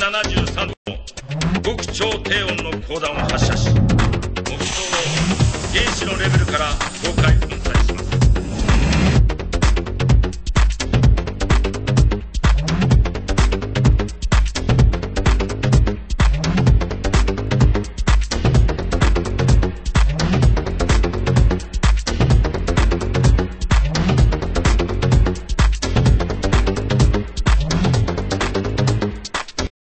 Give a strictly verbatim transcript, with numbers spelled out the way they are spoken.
ななじゅうさんどの極超低温の光弾を発射し、目標を原子のレベルから境界分